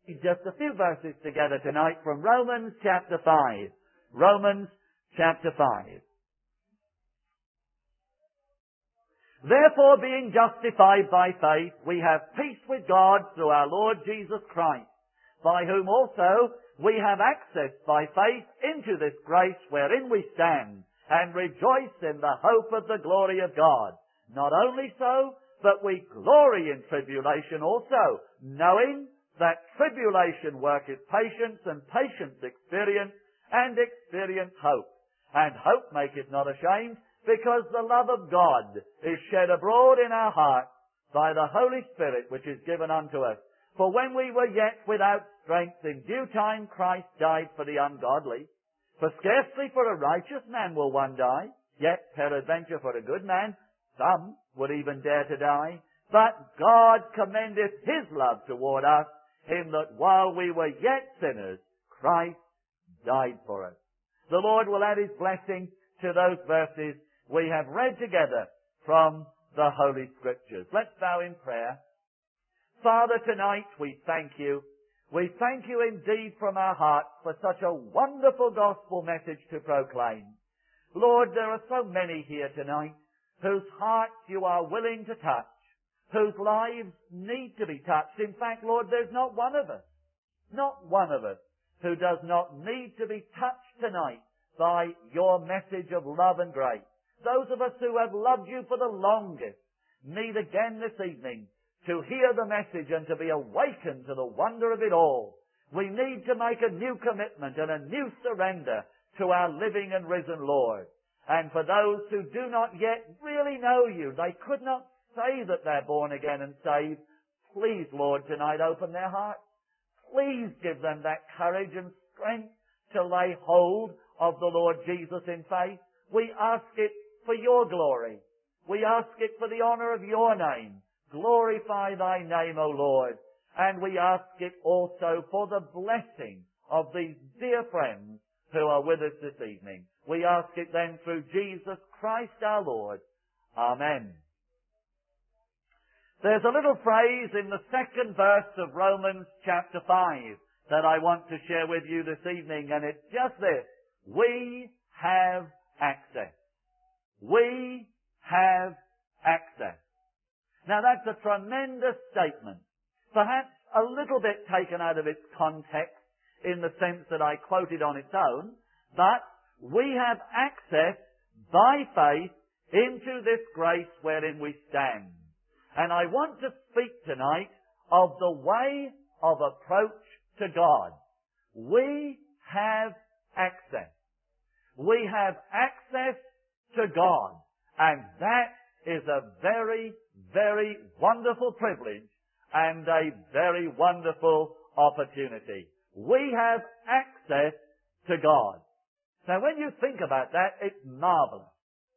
Just a few verses together tonight from Romans chapter 5. Romans chapter 5. Therefore, being justified by faith, we have peace with God through our Lord Jesus Christ, by whom also we have access by faith into this grace wherein we stand, and rejoice in the hope of the glory of God. Not only so, but we glory in tribulation also, knowing that tribulation worketh patience, and patience experience, and experience hope. And hope maketh not ashamed, because the love of God is shed abroad in our hearts by the Holy Spirit which is given unto us. For when we were yet without strength, in due time Christ died for the ungodly. For scarcely for a righteous man will one die, yet peradventure for a good man some would even dare to die. But God commendeth His love toward us, in that while we were yet sinners, Christ died for us. The Lord will add His blessing to those verses we have read together from the Holy Scriptures. Let's bow in prayer. Father, tonight we thank You. We thank You indeed from our hearts for such a wonderful gospel message to proclaim. Lord, there are so many here tonight whose hearts You are willing to touch, whose lives need to be touched. In fact, Lord, there's not one of us who does not need to be touched tonight by Your message of love and grace. Those of us who have loved You for the longest need again this evening to hear the message and to be awakened to the wonder of it all. We need to make a new commitment and a new surrender to our living and risen Lord. And for those who do not yet really know You, they could not say that they're born again and saved, please, Lord, tonight open their hearts. Please give them that courage and strength to lay hold of the Lord Jesus in faith. We ask it for Your glory. We ask it for the honor of Your name. Glorify Thy name, O Lord. And we ask it also for the blessing of these dear friends who are with us this evening. We ask it then through Jesus Christ our Lord. Amen. There's a little phrase in the second verse of Romans chapter 5 that I want to share with you this evening, and it's just this. We have access. We have access. Now that's a tremendous statement. Perhaps a little bit taken out of its context in the sense that I quoted on its own, but we have access by faith into this grace wherein we stand. And I want to speak tonight of the way of approach to God. We have access. We have access to God. And that is a very, very wonderful privilege and a very wonderful opportunity. We have access to God. Now when you think about that, it's marvelous.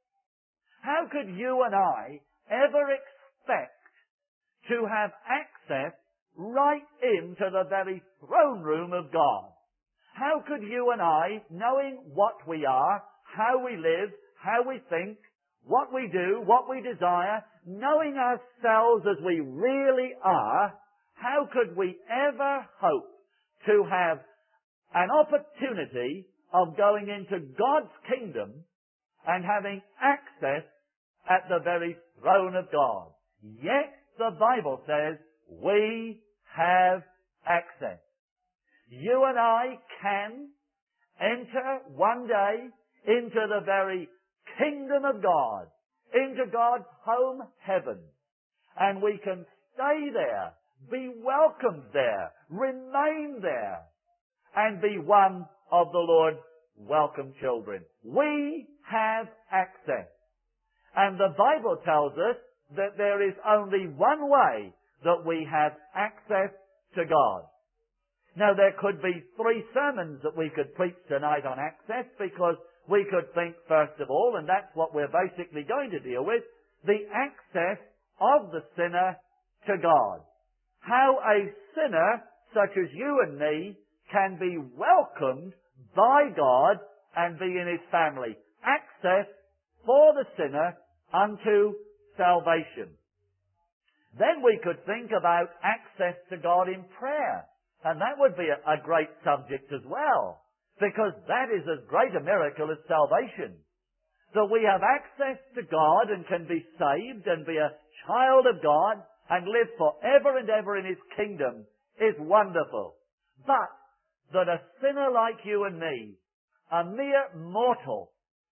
How could you and I ever expect to have access right into the very throne room of God? How could you and I, knowing what we are, how we live, how we think, what we do, what we desire, knowing ourselves as we really are, how could we ever hope to have an opportunity of going into God's kingdom and having access at the very throne of God? Yet the Bible says we have access. You and I can enter one day into the very kingdom of God, into God's home heaven, and we can stay there, be welcomed there, remain there, and be one of the Lord's welcome children. We have access. And the Bible tells us that there is only one way that we have access to God. Now there could be 3 sermons that we could preach tonight on access, because we could think first of all, and that's what we're basically going to deal with, the access of the sinner to God. How a sinner such as you and me can be welcomed by God and be in His family. Access for the sinner unto salvation. Then we could think about access to God in prayer. And that would be a great subject as well, because that is as great a miracle as salvation. That we have access to God and can be saved and be a child of God and live forever and ever in His kingdom is wonderful. But that a sinner like you and me, a mere mortal,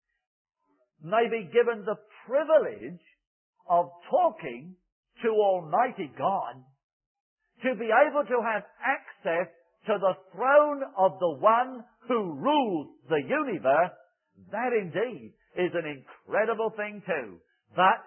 may be given the privilege of talking to Almighty God, to be able to have access to the throne of the one who rules the universe, that indeed is an incredible thing too. But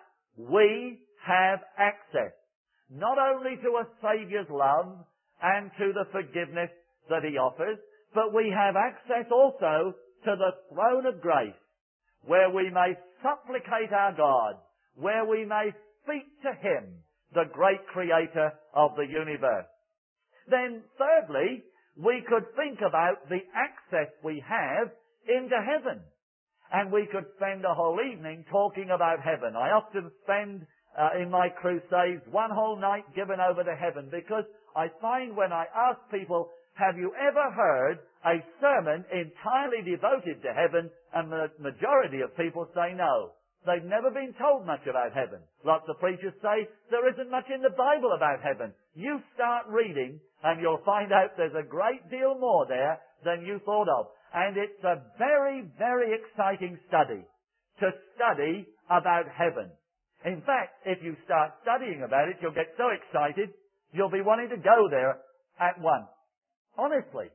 we have access, not only to a Saviour's love and to the forgiveness that He offers, but we have access also to the throne of grace, where we may supplicate our God, where we may speak to Him, the great Creator of the universe. Then, thirdly, we could think about the access we have into heaven. And we could spend a whole evening talking about heaven. I often spend in my crusades one whole night given over to heaven, because I find when I ask people, have you ever heard a sermon entirely devoted to heaven? And the majority of people say no. They've never been told much about heaven. Lots of preachers say there isn't much in the Bible about heaven. You start reading and you'll find out there's a great deal more there than you thought of. And it's a very, very exciting study to study about heaven. In fact, if you start studying about it, you'll get so excited, you'll be wanting to go there at once. Honestly,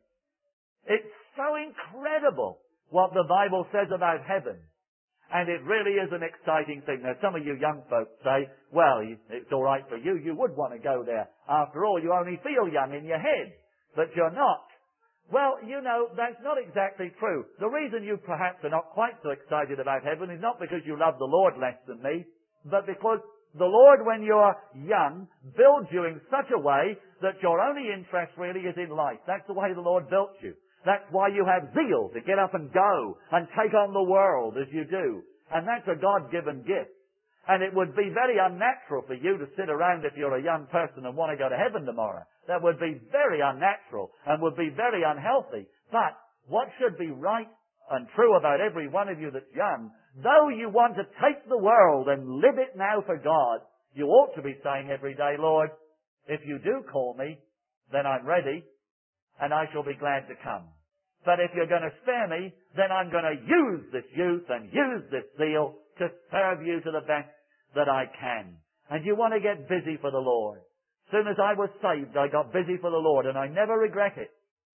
it's so incredible what the Bible says about heaven. And it really is an exciting thing. Now, some of you young folks say, well, it's all right for you. You would want to go there. After all, you only feel young in your head. But you're not. Well, you know, that's not exactly true. The reason you perhaps are not quite so excited about heaven is not because you love the Lord less than me, but because the Lord, when you're young, builds you in such a way that your only interest really is in life. That's the way the Lord built you. That's why you have zeal to get up and go and take on the world as you do. And that's a God-given gift. And it would be very unnatural for you to sit around if you're a young person and want to go to heaven tomorrow. That would be very unnatural and would be very unhealthy. But what should be right and true about every one of you that's young, though you want to take the world and live it now for God, you ought to be saying every day, Lord, if you do call me, then I'm ready and I shall be glad to come. But if you're going to spare me, then I'm going to use this youth and use this zeal to serve you to the best that I can. And you want to get busy for the Lord. As soon as I was saved, I got busy for the Lord, and I never regret it.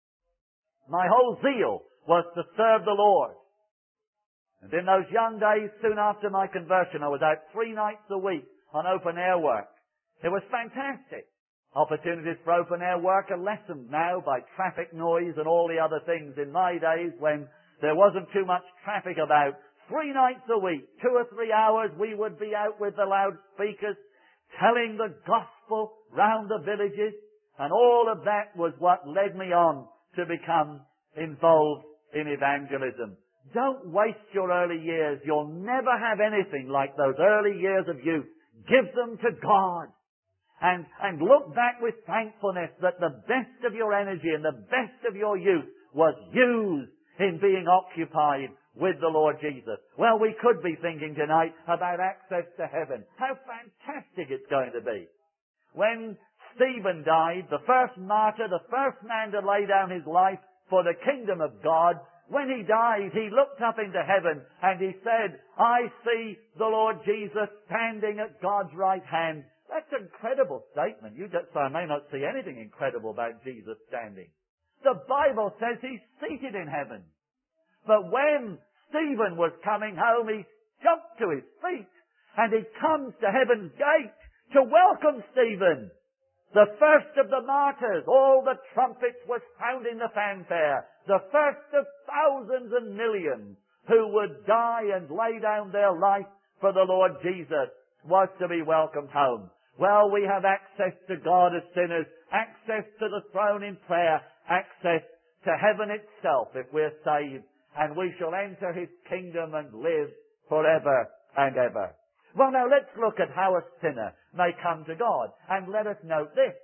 My whole zeal was to serve the Lord. And in those young days, soon after my conversion, I was out 3 nights a week on open air work. It was fantastic. Opportunities for open air work are lessened now by traffic noise and all the other things. In my days, when there wasn't too much traffic about, 3 nights a week, 2 or 3 hours, we would be out with the loudspeakers telling the gospel round the villages. And all of that was what led me on to become involved in evangelism. Don't waste your early years. You'll never have anything like those early years of youth. Give them to God. And look back with thankfulness that the best of your energy and the best of your youth was used in being occupied with the Lord Jesus. Well, we could be thinking tonight about access to heaven. How fantastic it's going to be. When Stephen died, the first martyr, the first man to lay down his life for the kingdom of God, when he died, he looked up into heaven and he said, I see the Lord Jesus standing at God's right hand. That's an incredible statement. You just say, I may not see anything incredible about Jesus standing. The Bible says he's seated in heaven. But when Stephen was coming home, he jumped to his feet and he comes to heaven's gate to welcome Stephen. The first of the martyrs, all the trumpets were sounding the fanfare. The first of thousands and millions who would die and lay down their life for the Lord Jesus was to be welcomed home. Well, we have access to God as sinners, access to the throne in prayer, access to heaven itself if we're saved, and we shall enter His kingdom and live forever and ever. Well, now let's look at how a sinner may come to God. And let us note this.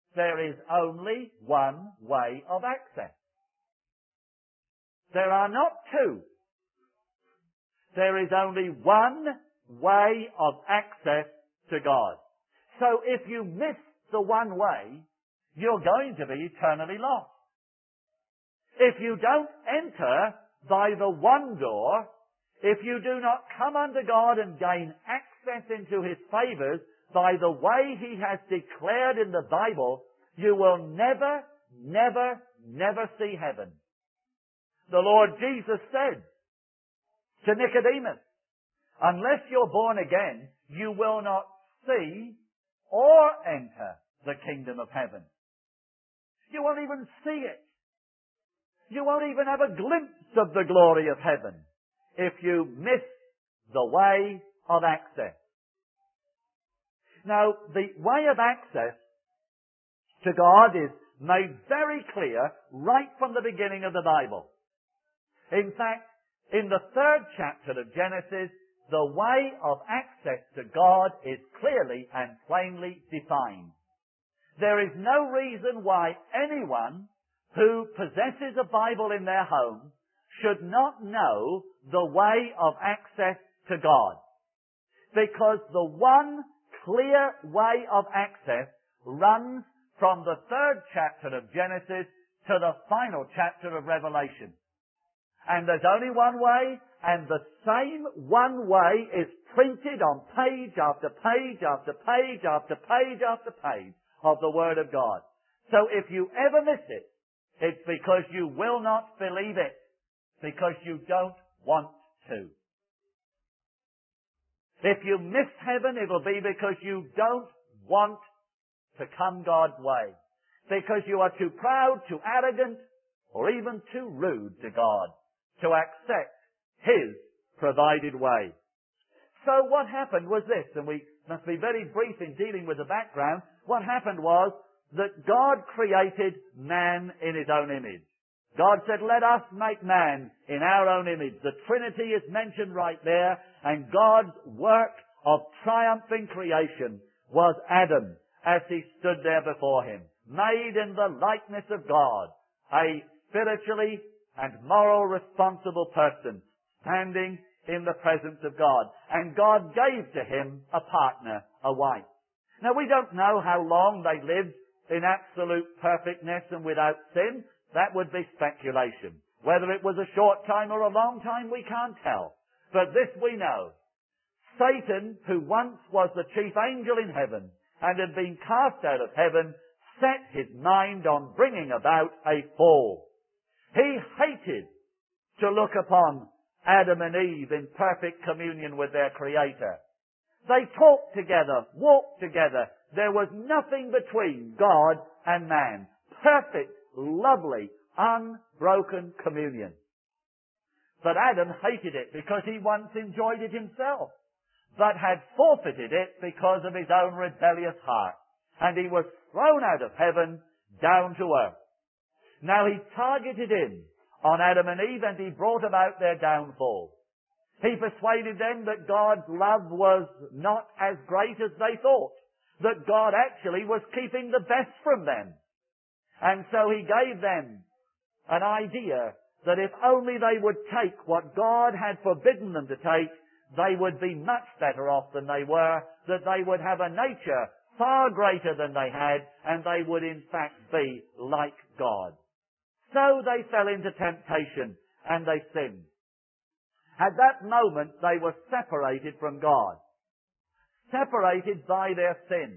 there is only one way of access. There are not two. There is only one way of access to God. So if you miss the one way, you're going to be eternally lost. If you don't enter by the one door, if you do not come unto God and gain access into His favours by the way He has declared in the Bible, you will never, never, never see heaven. The Lord Jesus said to Nicodemus, unless you're born again, you will not see or enter the kingdom of heaven. You won't even see it. You won't even have a glimpse of the glory of heaven if you miss the way of access. Now, the way of access to God is made very clear right from the beginning of the Bible. In fact, in the 3rd chapter of Genesis, the way of access to God is clearly and plainly defined. There is no reason why anyone who possesses a Bible in their home should not know the way of access to God. Because the one clear way of access runs from the 3rd chapter of Genesis to the final chapter of Revelation. And there's only one way, and the same one way is printed on page after page after page after page after page of the Word of God. So if you ever miss it, it's because you will not believe it, because you don't want to. If you miss heaven, it'll be because you don't want to come God's way, because you are too proud, too arrogant, or even too rude to God to accept His provided way. So what happened was this, and we must be very brief in dealing with the background. What happened was that God created man in His own image. God said, let us make man in our own image. The Trinity is mentioned right there, and God's work of triumphing creation was Adam as he stood there before Him, made in the likeness of God, a spiritually and moral responsible person standing in the presence of God. And God gave to him a partner, a wife. Now we don't know how long they lived in absolute perfectness and without sin. That would be speculation. Whether it was a short time or a long time, we can't tell. But this we know. Satan, who once was the chief angel in heaven and had been cast out of heaven, set his mind on bringing about a fall. He hated to look upon Adam and Eve in perfect communion with their Creator. They talked together, walked together. There was nothing between God and man. Perfect, lovely, unbroken communion. But Adam hated it because he once enjoyed it himself, but had forfeited it because of his own rebellious heart. And he was thrown out of heaven down to earth. Now he targeted in on Adam and Eve, and he brought about their downfall. He persuaded them that God's love was not as great as they thought, that God actually was keeping the best from them. And so he gave them an idea that if only they would take what God had forbidden them to take, they would be much better off than they were, that they would have a nature far greater than they had, and they would in fact be like God. So they fell into temptation and they sinned. At that moment they were separated from God, separated by their sin.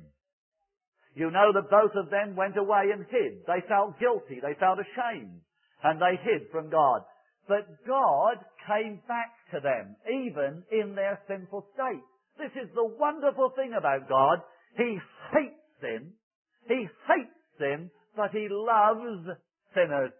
You know that both of them went away and hid. They felt guilty, they felt ashamed, and they hid from God. But God came back to them, even in their sinful state. This is the wonderful thing about God. He hates sin. He hates sin, but He loves sinners.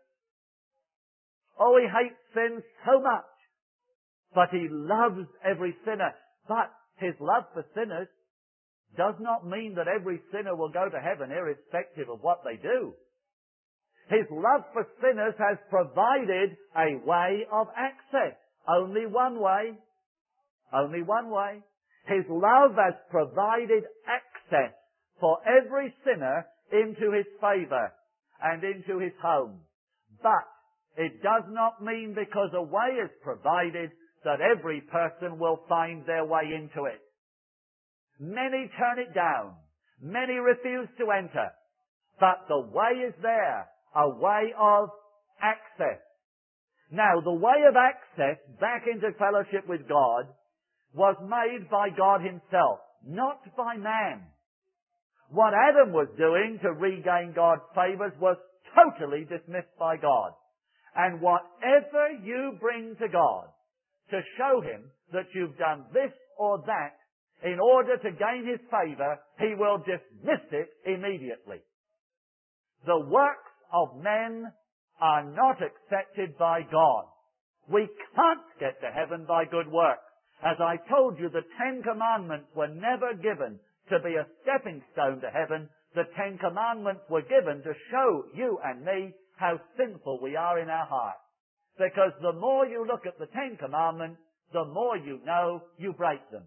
Oh, He hates sin so much, but He loves every sinner. But His love for sinners does not mean that every sinner will go to heaven irrespective of what they do. His love for sinners has provided a way of access. Only one way. Only one way. His love has provided access for every sinner into His favour and into His home. But it does not mean because a way is provided that every person will find their way into it. Many turn it down. Many refuse to enter. But the way is there, a way of access. Now, the way of access back into fellowship with God was made by God Himself, not by man. What Adam was doing to regain God's favours was totally dismissed by God. And whatever you bring to God to show Him that you've done this or that in order to gain His favour, He will dismiss it immediately. The works of men are not accepted by God. We can't get to heaven by good works. As I told you, the 10 Commandments were never given to be a stepping stone to heaven. The 10 Commandments were given to show you and me how sinful we are in our hearts. Because the more you look at the 10 Commandments, the more you know you break them.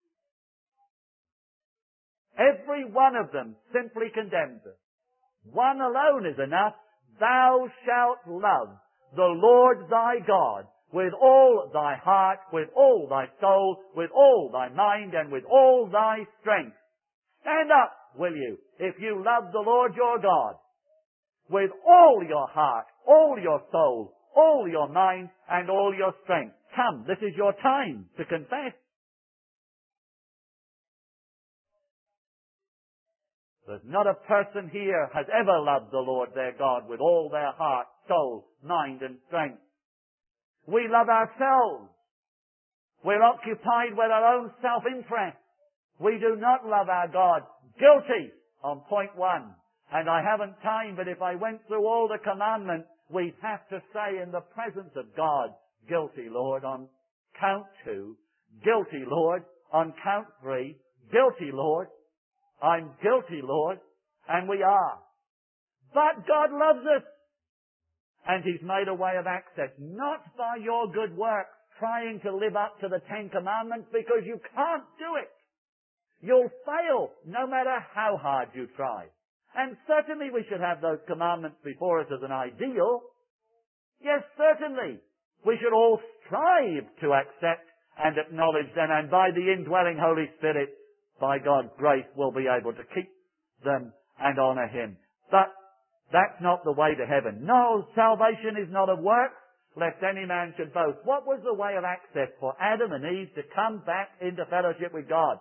Every one of them simply condemns us. One alone is enough. Thou shalt love the Lord thy God with all thy heart, with all thy soul, with all thy mind, and with all thy strength. Stand up, will you, if you love the Lord your God, with all your heart, all your soul, all your mind, and all your strength. Come, this is your time to confess. There's not a person here has ever loved the Lord their God with all their heart, soul, mind, and strength. We love ourselves. We're occupied with our own self-interest. We do not love our God. Guilty on point 1. And I haven't time, but if I went through all the commandments, we'd have to say in the presence of God, guilty, Lord, on count 2. Guilty, Lord, on count 3. Guilty, Lord. I'm guilty, Lord. And we are. But God loves us. And He's made a way of access, not by your good works, trying to live up to the 10 Commandments, because you can't do it. You'll fail, no matter how hard you try. And certainly we should have those commandments before us as an ideal. Yes, certainly. We should all strive to accept and acknowledge them, and by the indwelling Holy Spirit, by God's grace, we'll be able to keep them and honour Him. But that's not the way to heaven. No, salvation is not of works, lest any man should boast. What was the way of access for Adam and Eve to come back into fellowship with God?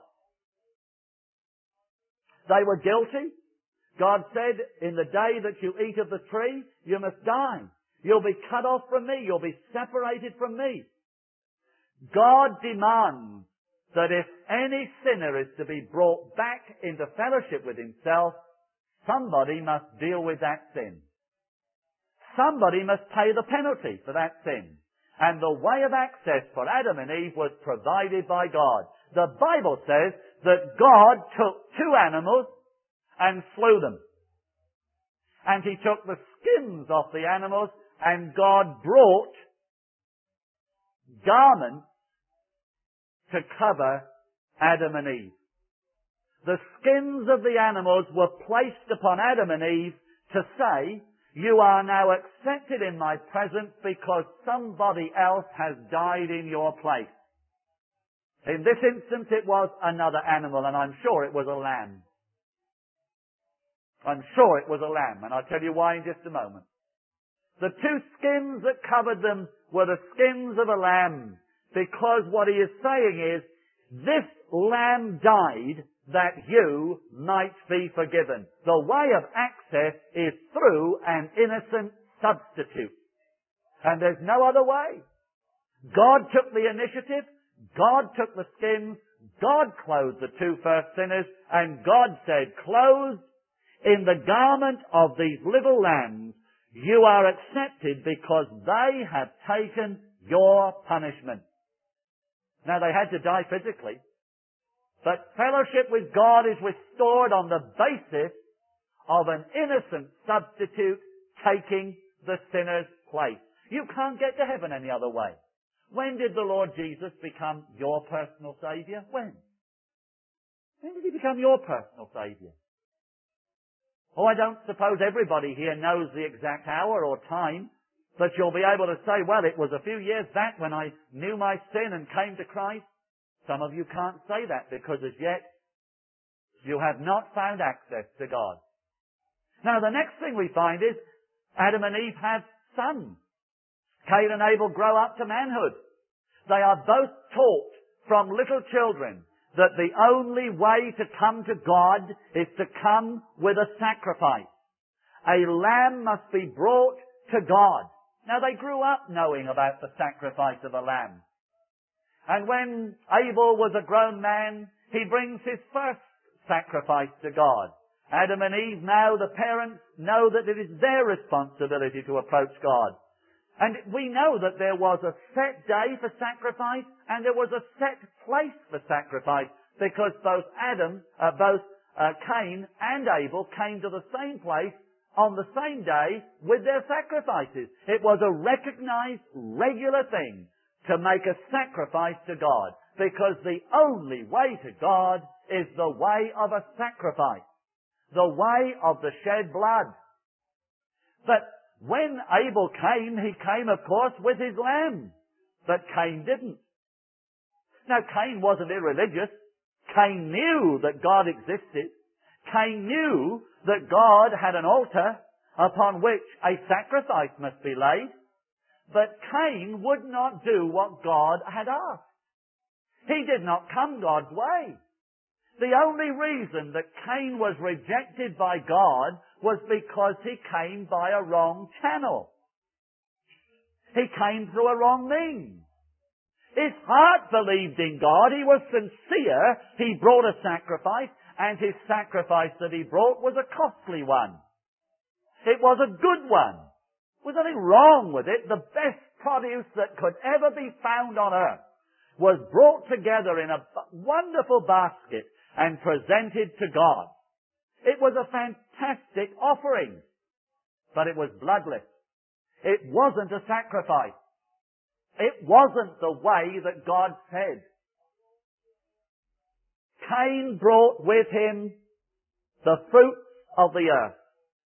They were guilty. God said, in the day that you eat of the tree, you must die. You'll be cut off from me. You'll be separated from me. God demands that if any sinner is to be brought back into fellowship with Himself, somebody must deal with that sin. Somebody must pay the penalty for that sin. And the way of access for Adam and Eve was provided by God. The Bible says that God took 2 animals and slew them. And He took the skins off the animals, and God brought garments to cover Adam and Eve. The skins of the animals were placed upon Adam and Eve to say, you are now accepted in my presence because somebody else has died in your place. In this instance it was another animal, and I'm sure it was a lamb. I'm sure it was a lamb, and I'll tell you why in just a moment. The 2 skins that covered them were the skins of a lamb, because what He is saying is, this lamb died that you might be forgiven. The way of access is through an innocent substitute. And there's no other way. God took the initiative, God took the skins, God clothed the 2 first sinners, and God said, clothed in the garment of these little lambs, you are accepted because they have taken your punishment. Now they had to die physically, but fellowship with God is restored on the basis of an innocent substitute taking the sinner's place. You can't get to heaven any other way. When did the Lord Jesus become your personal Saviour? When? When did He become your personal Saviour? Oh, I don't suppose everybody here knows the exact hour or time, but you'll be able to say, well, it was a few years back when I knew my sin and came to Christ. Some of you can't say that because as yet you have not found access to God. Now the next thing we find is Adam and Eve have sons. Cain and Abel grow up to manhood. They are both taught from little children that the only way to come to God is to come with a sacrifice. A lamb must be brought to God. Now they grew up knowing about the sacrifice of a lamb. And when Abel was a grown man, he brings his first sacrifice to God. Adam and Eve, now the parents, know that it is their responsibility to approach God. And we know that there was a set day for sacrifice and there was a set place for sacrifice because both Cain and Abel came to the same place on the same day with their sacrifices. It was a recognized, regular thing to make a sacrifice to God because the only way to God is the way of a sacrifice, the way of the shed blood. But when Abel came, he came, of course, with his lamb. But Cain didn't. Now, Cain wasn't irreligious. Cain knew that God existed. Cain knew that God had an altar upon which a sacrifice must be laid. But Cain would not do what God had asked. He did not come God's way. The only reason that Cain was rejected by God was because he came by a wrong channel. He came through a wrong means. His heart believed in God. He was sincere. He brought a sacrifice, and his sacrifice that he brought was a costly one. It was a good one. There was nothing wrong with it. The best produce that could ever be found on earth was brought together in a wonderful basket and presented to God. It was a fantastic offering, but it was bloodless. It wasn't a sacrifice. It wasn't the way that God said. Cain brought with him the fruits of the earth.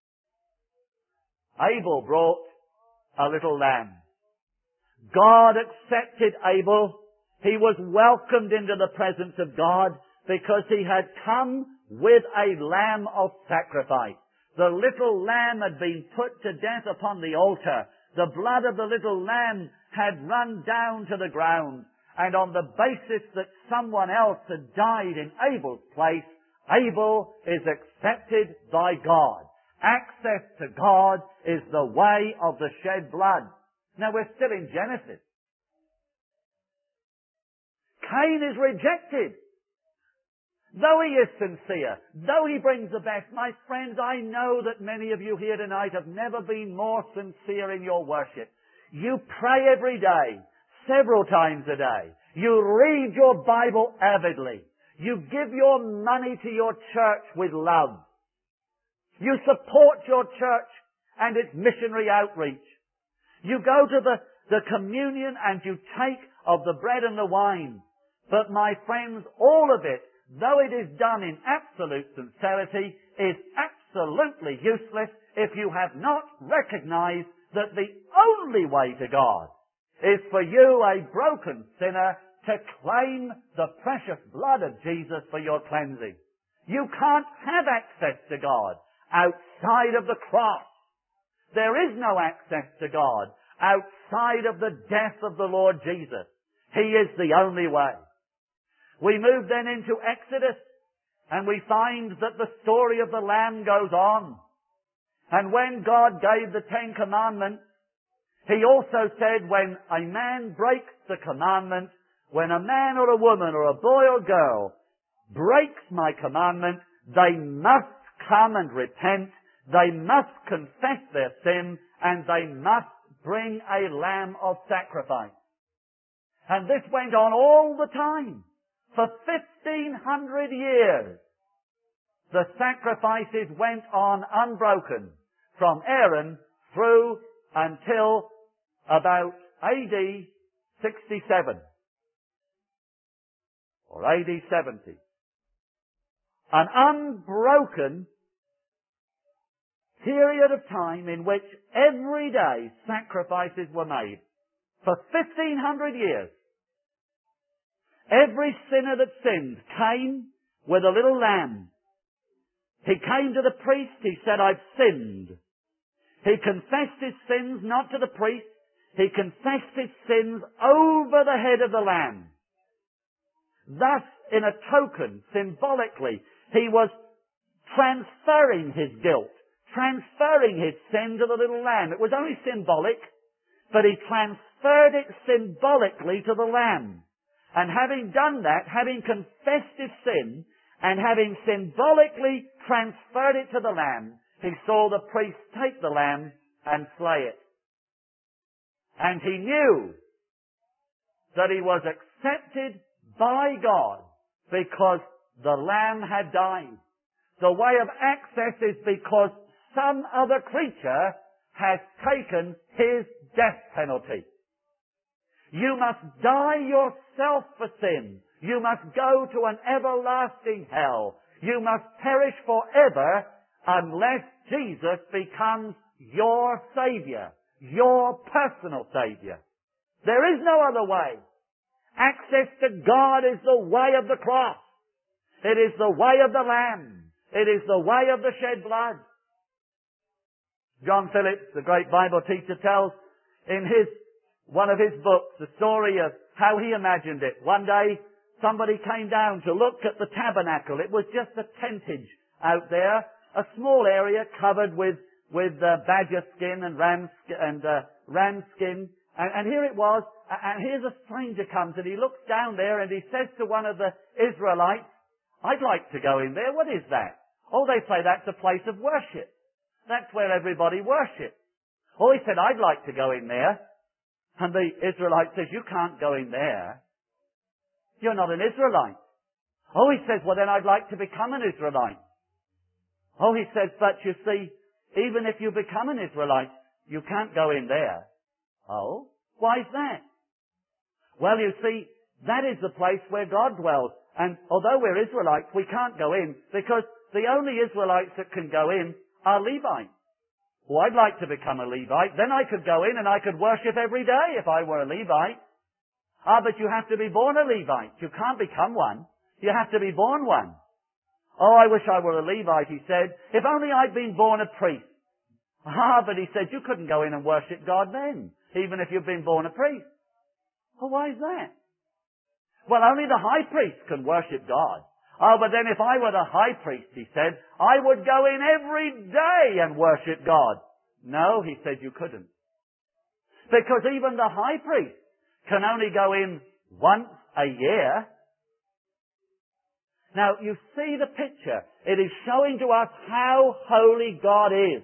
Abel brought a little lamb. God accepted Abel. He was welcomed into the presence of God because he had come with a lamb of sacrifice. The little lamb had been put to death upon the altar. The blood of the little lamb had run down to the ground. And on the basis that someone else had died in Abel's place, Abel is accepted by God. Access to God is the way of the shed blood. Now we're still in Genesis. Cain is rejected. Though he is sincere, though he brings the best, my friends, I know that many of you here tonight have never been more sincere in your worship. You pray every day, several times a day. You read your Bible avidly. You give your money to your church with love. You support your church and its missionary outreach. You go to the communion and you take of the bread and the wine. But my friends, all of it, though it is done in absolute sincerity, is absolutely useless if you have not recognized that the only way to God is for you, a broken sinner, to claim the precious blood of Jesus for your cleansing. You can't have access to God outside of the cross. There is no access to God outside of the death of the Lord Jesus. He is the only way. We move then into Exodus, and we find that the story of the Lamb goes on. And when God gave the 10 Commandments, He also said when a man breaks the commandment, when a man or a woman or a boy or girl breaks my commandment, they must come and repent, they must confess their sin, and they must bring a lamb of sacrifice. And this went on all the time. For 1,500 years, the sacrifices went on unbroken from Aaron through until about AD 67 or AD 70. An unbroken period of time in which every day sacrifices were made. For 1,500 years, every sinner that sinned came with a little lamb. He came to the priest, he said, "I've sinned." He confessed his sins not to the priest, he confessed his sins over the head of the lamb. Thus, in a token, symbolically, he was transferring his guilt, transferring his sin to the little lamb. It was only symbolic, but he transferred it symbolically to the lamb. And having done that, having confessed his sin, and having symbolically transferred it to the lamb, he saw the priest take the lamb and slay it. And he knew that he was accepted by God because the lamb had died. The way of access is because some other creature has taken his death penalty. You must die yourself for sin. You must go to an everlasting hell. You must perish forever unless Jesus becomes your Saviour, your personal Saviour. There is no other way. Access to God is the way of the cross. It is the way of the Lamb. It is the way of the shed blood. John Phillips, the great Bible teacher, tells in one of his books the story of how he imagined it. One day, somebody came down to look at the tabernacle. It was just a tentage out there, a small area covered with badger skin and ram skin. And here it was, and here's a stranger comes, and he looks down there, and he says to one of the Israelites, "I'd like to go in there. What is that?" "Oh, they say that's a place of worship. That's where everybody worships." Oh, he said, "I'd like to go in there." And the Israelite says, "You can't go in there. You're not an Israelite." Oh, he says, "Well, then I'd like to become an Israelite." Oh, he says, "But you see, even if you become an Israelite, you can't go in there." Oh, why is that? Well, you see, that is the place where God dwells. And although we're Israelites, we can't go in because the only Israelites that can go in are Levites. Well, I'd like to become a Levite. Then I could go in and I could worship every day if I were a Levite. But you have to be born a Levite. You can't become one. You have to be born one. Oh, I wish I were a Levite, he said. If only I'd been born a priest. But he said, you couldn't go in and worship God then, even if you've been born a priest. Well, why is that? Well, only the high priest can worship God. But then if I were the high priest, he said, I would go in every day and worship God. No, he said, you couldn't. Because even the high priest can only go in once a year. Now, you see the picture. It is showing to us how holy God is.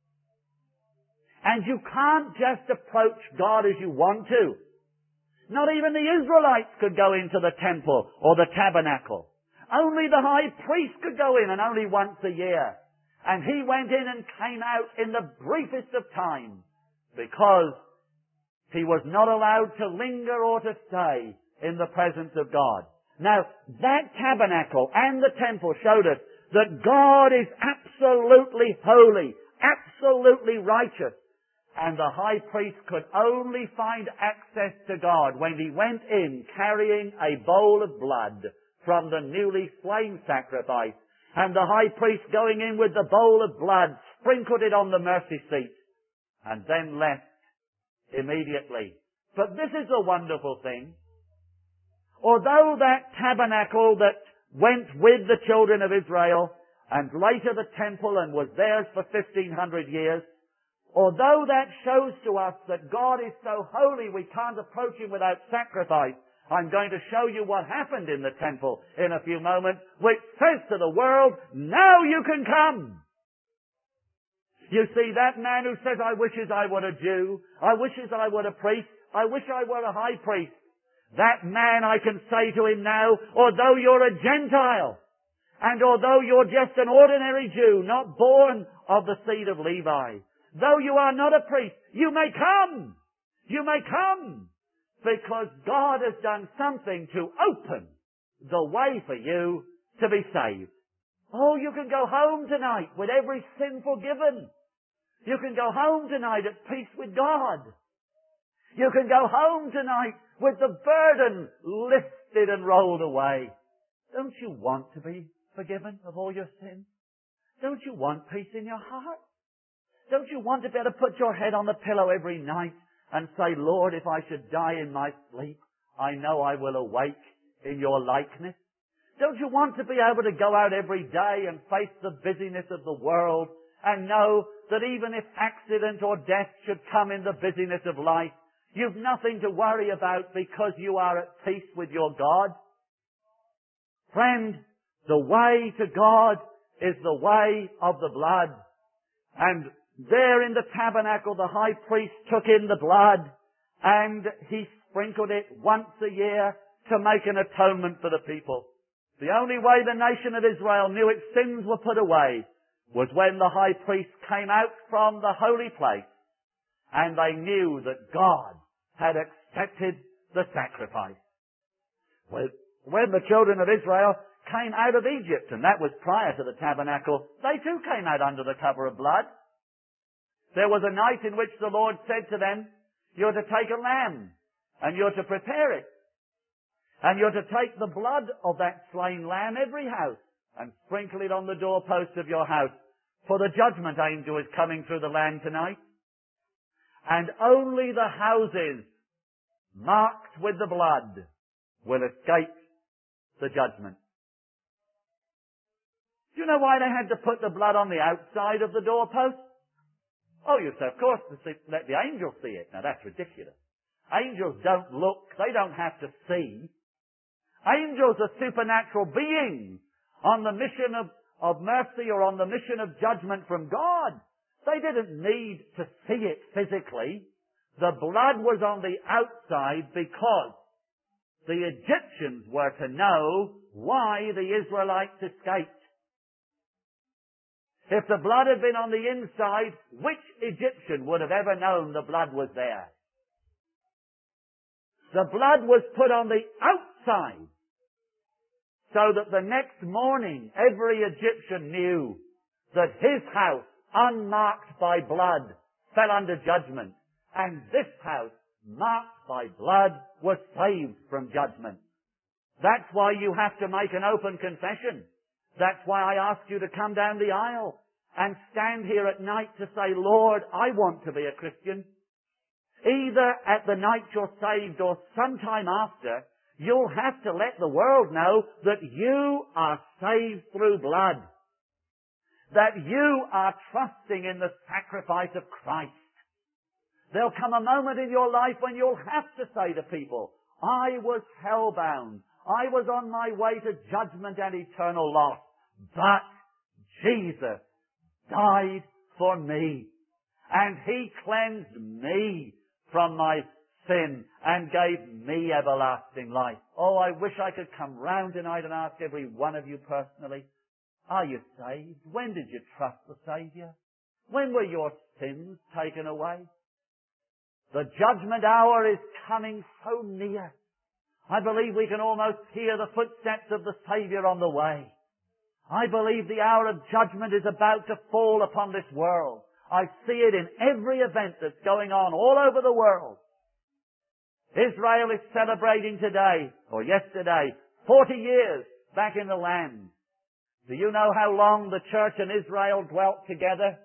And you can't just approach God as you want to. Not even the Israelites could go into the temple or the tabernacle. Only the high priest could go in, and only once a year. And he went in and came out in the briefest of time because he was not allowed to linger or to stay in the presence of God. Now, that tabernacle and the temple showed us that God is absolutely holy, absolutely righteous. And the high priest could only find access to God when he went in carrying a bowl of blood from the newly slain sacrifice. And the high priest going in with the bowl of blood sprinkled it on the mercy seat and then left immediately. But this is a wonderful thing. Although that tabernacle that went with the children of Israel and later the temple and was theirs for 1,500 years, although that shows to us that God is so holy we can't approach Him without sacrifice, I'm going to show you what happened in the temple in a few moments, which says to the world, now you can come. You see, that man who says, I wishes I were a Jew, I wishes I were a priest, I wish I were a high priest, that man, I can say to him now, although you're a Gentile, and although you're just an ordinary Jew, not born of the seed of Levi, though you are not a priest, you may come. You may come. Because God has done something to open the way for you to be saved. Oh, you can go home tonight with every sin forgiven. You can go home tonight at peace with God. You can go home tonight with the burden lifted and rolled away. Don't you want to be forgiven of all your sins? Don't you want peace in your heart? Don't you want to be able to put your head on the pillow every night and say, Lord, if I should die in my sleep, I know I will awake in your likeness? Don't you want to be able to go out every day and face the busyness of the world and know that even if accident or death should come in the busyness of life, you've nothing to worry about because you are at peace with your God? Friend, the way to God is the way of the blood. And there in the tabernacle, the high priest took in the blood and he sprinkled it once a year to make an atonement for the people. The only way the nation of Israel knew its sins were put away was when the high priest came out from the holy place and they knew that God had accepted the sacrifice. When the children of Israel came out of Egypt, and that was prior to the tabernacle, they too came out under the cover of blood. There was a night in which the Lord said to them, you're to take a lamb and you're to prepare it. And you're to take the blood of that slain lamb every house and sprinkle it on the doorpost of your house. For the judgment angel is coming through the land tonight. And only the houses marked with the blood will escape the judgment. Do you know why they had to put the blood on the outside of the doorpost? Oh, you say, of course, let the angels see it. Now that's ridiculous. Angels don't look, they don't have to see. Angels are supernatural beings on the mission of mercy or on the mission of judgment from God. They didn't need to see it physically. The blood was on the outside because the Egyptians were to know why the Israelites escaped. If the blood had been on the inside, which Egyptian would have ever known the blood was there? The blood was put on the outside so that the next morning every Egyptian knew that his house, unmarked by blood, fell under judgment, and this house, marked by blood, was saved from judgment. That's why you have to make an open confession. That's why I ask you to come down the aisle and stand here at night to say, Lord, I want to be a Christian. Either at the night you're saved or sometime after, you'll have to let the world know that you are saved through blood. That you are trusting in the sacrifice of Christ. There'll come a moment in your life when you'll have to say to people, I was hellbound. I was on my way to judgment and eternal loss. But Jesus died for me. And He cleansed me from my sin and gave me everlasting life. Oh, I wish I could come round tonight and ask every one of you personally, are you saved? When did you trust the Saviour? When were your sins taken away? The judgment hour is coming so near. I believe we can almost hear the footsteps of the Saviour on the way. I believe the hour of judgment is about to fall upon this world. I see it in every event that's going on all over the world. Israel is celebrating today, or yesterday, 40 years back in the land. Do you know how long the church and Israel dwelt together?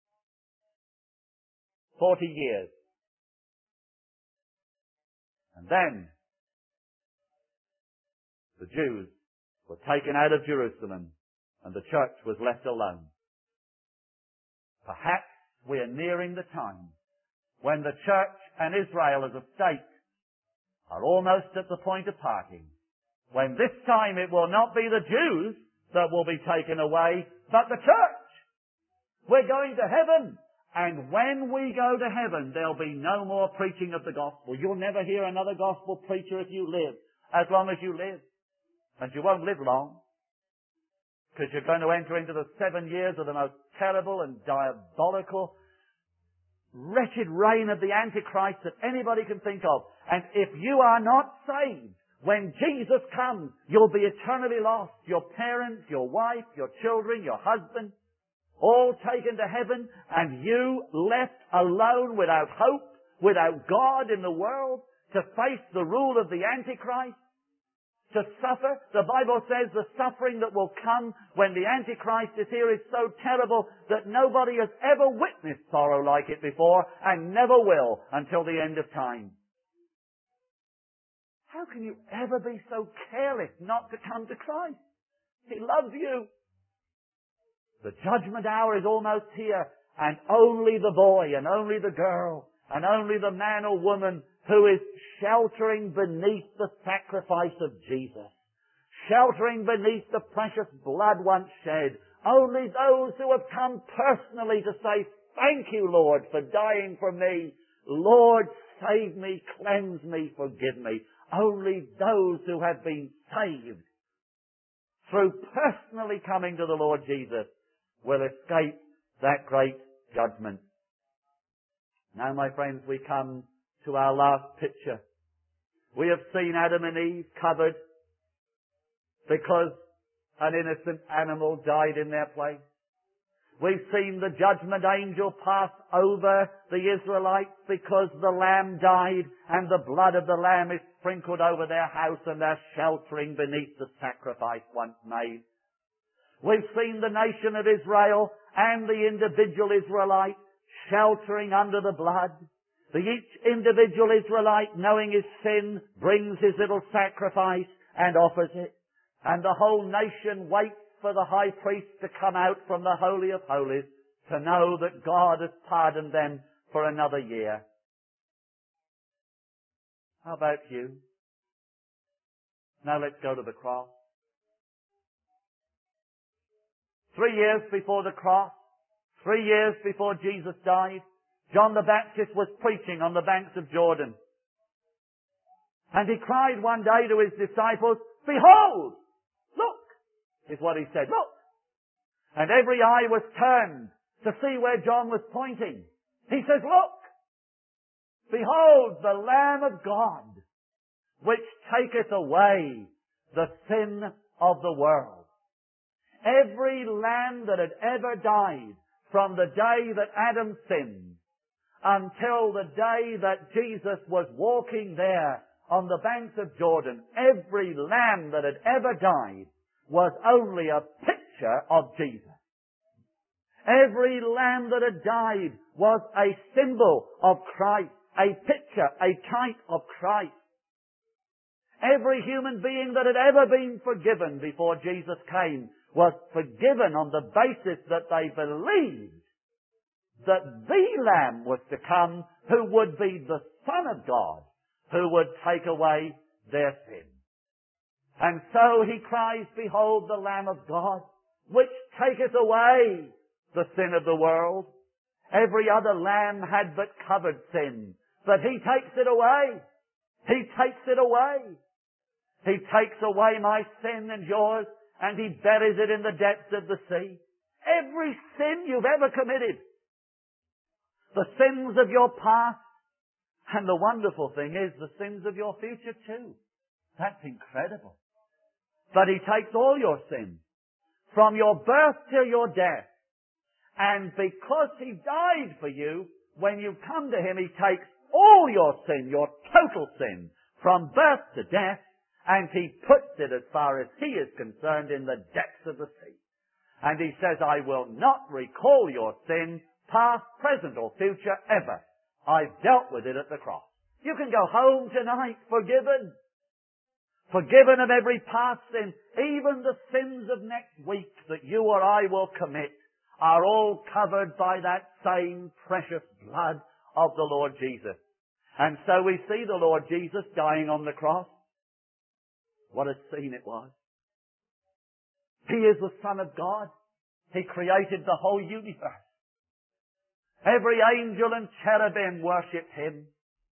40 years. And then the Jews were taken out of Jerusalem and the church was left alone. Perhaps we are nearing the time when the church and Israel as a state are almost at the point of parting. When this time it will not be the Jews that will be taken away, but the church. We're going to heaven. And when we go to heaven, there'll be no more preaching of the gospel. You'll never hear another gospel preacher if you live, as long as you live. And you won't live long, because you're going to enter into the 7 years of the most terrible and diabolical, wretched reign of the Antichrist that anybody can think of. And if you are not saved, when Jesus comes, you'll be eternally lost. Your parents, your wife, your children, your husband, all taken to heaven, and you left alone without hope, without God in the world, to face the rule of the Antichrist, to suffer. The Bible says the suffering that will come when the Antichrist is here is so terrible that nobody has ever witnessed sorrow like it before and never will until the end of time. How can you ever be so careless not to come to Christ? He loves you. The judgment hour is almost here, and only the boy and only the girl and only the man or woman who is sheltering beneath the sacrifice of Jesus, sheltering beneath the precious blood once shed, only those who have come personally to say, thank you, Lord, for dying for me. Lord, save me, cleanse me, forgive me. Only those who have been saved through personally coming to the Lord Jesus will escape that great judgment. Now, my friends, we come to our last picture. We have seen Adam and Eve covered because an innocent animal died in their place. We've seen the judgment angel pass over the Israelites because the lamb died and the blood of the lamb is sprinkled over their house and they're sheltering beneath the sacrifice once made. We've seen the nation of Israel and the individual Israelite sheltering under the blood. Each individual Israelite, knowing his sin, brings his little sacrifice and offers it. And the whole nation waits for the high priest to come out from the Holy of Holies to know that God has pardoned them for another year. How about you? Now let's go to the cross. 3 years before the cross, 3 years before Jesus died, John the Baptist was preaching on the banks of Jordan. And he cried one day to his disciples, behold, look, is what he said, look. And every eye was turned to see where John was pointing. He says, look, behold the Lamb of God, which taketh away the sin of the world. Every lamb that had ever died from the day that Adam sinned until the day that Jesus was walking there on the banks of Jordan, every lamb that had ever died was only a picture of Jesus. Every lamb that had died was a symbol of Christ, a picture, a type of Christ. Every human being that had ever been forgiven before Jesus came was forgiven on the basis that they believed that the Lamb was to come who would be the Son of God, who would take away their sin. And so he cries, behold the Lamb of God, which taketh away the sin of the world. Every other lamb had but covered sin, but he takes it away. He takes it away. He takes away my sin and yours, and he buries it in the depths of the sea. Every sin you've ever committed, the sins of your past, and the wonderful thing is the sins of your future too. That's incredible. But he takes all your sins, from your birth till your death. And because he died for you, when you come to him, he takes all your sin, your total sin, from birth to death, and he puts it, as far as he is concerned, in the depths of the sea. And he says, I will not recall your sin, past, present, or future, ever. I've dealt with it at the cross. You can go home tonight forgiven. Forgiven of every past sin. Even the sins of next week that you or I will commit are all covered by that same precious blood of the Lord Jesus. And so we see the Lord Jesus dying on the cross. What a scene it was. He is the Son of God. He created the whole universe. Every angel and cherubim worshipped him.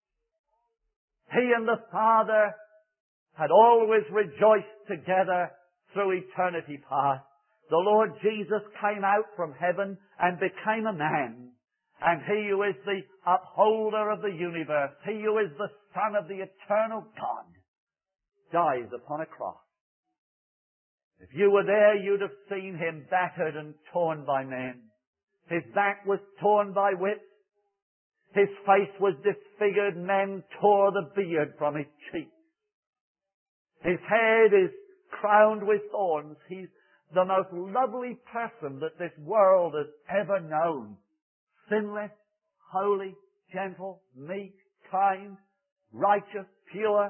He and the Father had always rejoiced together through eternity past. The Lord Jesus came out from heaven and became a man. And he who is the upholder of the universe, he who is the Son of the eternal God, dies upon a cross. If you were there, you'd have seen him battered and torn by men. His back was torn by whips. His face was disfigured. Men tore the beard from his cheeks. His head is crowned with thorns. He's the most lovely person that this world has ever known. Sinless, holy, gentle, meek, kind, righteous, pure.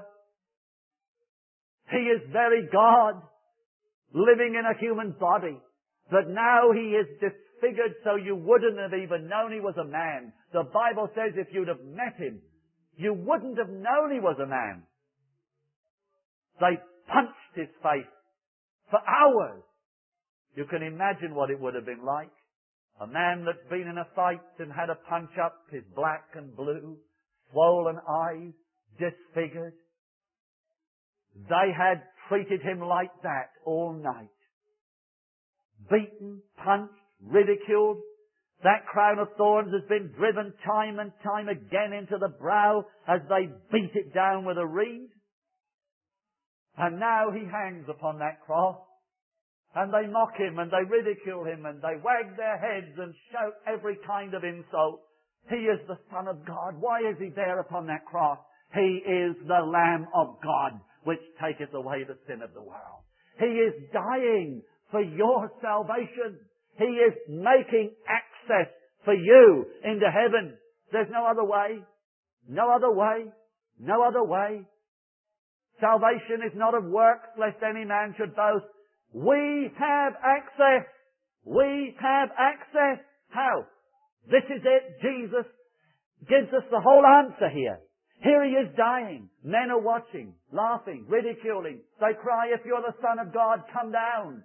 He is very God, living in a human body. But now he is disfigured so you wouldn't have even known he was a man. The Bible says if you'd have met him, you wouldn't have known he was a man. They punched his face for hours. You can imagine what it would have been like. A man that's been in a fight and had a punch up, his black and blue, swollen eyes, disfigured. They had treated him like that all night. Beaten, punched, ridiculed. That crown of thorns has been driven time and time again into the brow as they beat it down with a reed. And now he hangs upon that cross. And they mock him and they ridicule him and they wag their heads and shout every kind of insult. He is the Son of God. Why is he there upon that cross? He is the Lamb of God, which taketh away the sin of the world. He is dying for your salvation. He is making access for you into heaven. There's no other way. No other way. No other way. Salvation is not of works, lest any man should boast. We have access. We have access. How? This is it. Jesus gives us the whole answer here. Here he is dying. Men are watching, laughing, ridiculing. They cry, if you're the Son of God, come down.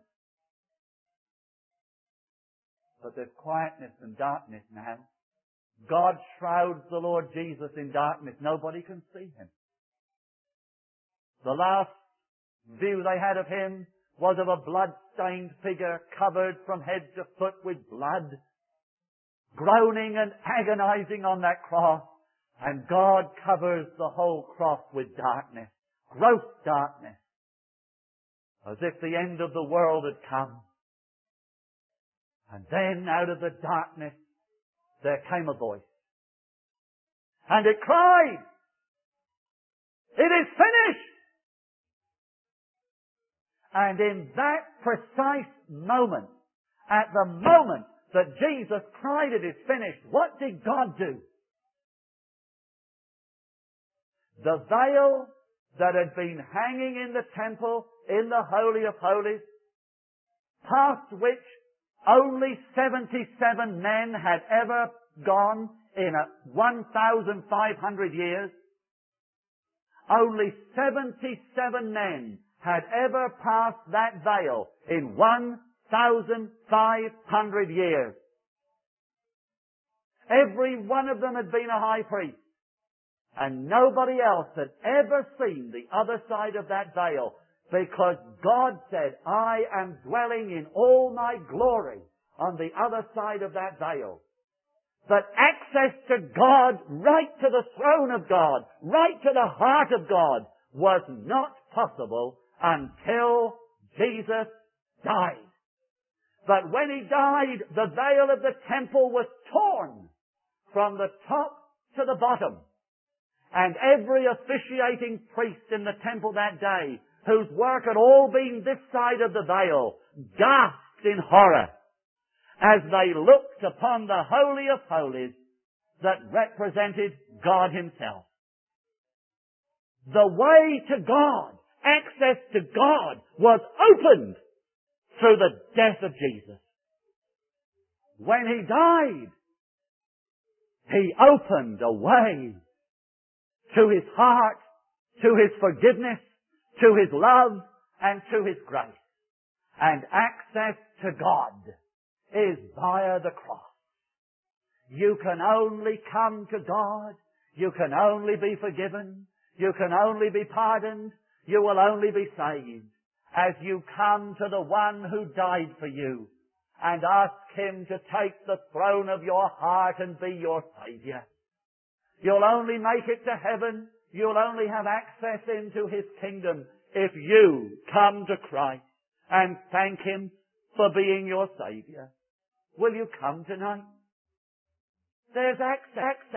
But there's quietness and darkness now. God shrouds the Lord Jesus in darkness. Nobody can see him. The last view they had of him was of a blood-stained figure covered from head to foot with blood, groaning and agonizing on that cross. And God covers the whole cross with darkness, gross darkness, as if the end of the world had come. And then out of the darkness there came a voice. And it cried, "It is finished!" And in that precise moment, at the moment that Jesus cried, "It is finished," what did God do? The veil that had been hanging in the temple, in the Holy of Holies, past which only 77 men had ever gone in 1,500 years, only 77 men had ever passed that veil in 1,500 years. Every one of them had been a high priest. And nobody else had ever seen the other side of that veil, because God said, "I am dwelling in all my glory on the other side of that veil." But access to God, right to the throne of God, right to the heart of God, was not possible until Jesus died. But when he died, the veil of the temple was torn from the top to the bottom. And every officiating priest in the temple that day, whose work had all been this side of the veil, gasped in horror as they looked upon the Holy of Holies that represented God himself. The way to God, access to God, was opened through the death of Jesus. When he died, he opened a way to his heart, to his forgiveness, to his love, and to his grace. And access to God is via the cross. You can only come to God. You can only be forgiven. You can only be pardoned. You will only be saved as you come to the one who died for you and ask him to take the throne of your heart and be your Saviour. You'll only make it to heaven. You'll only have access into his kingdom if you come to Christ and thank him for being your Saviour. Will you come tonight? There's access.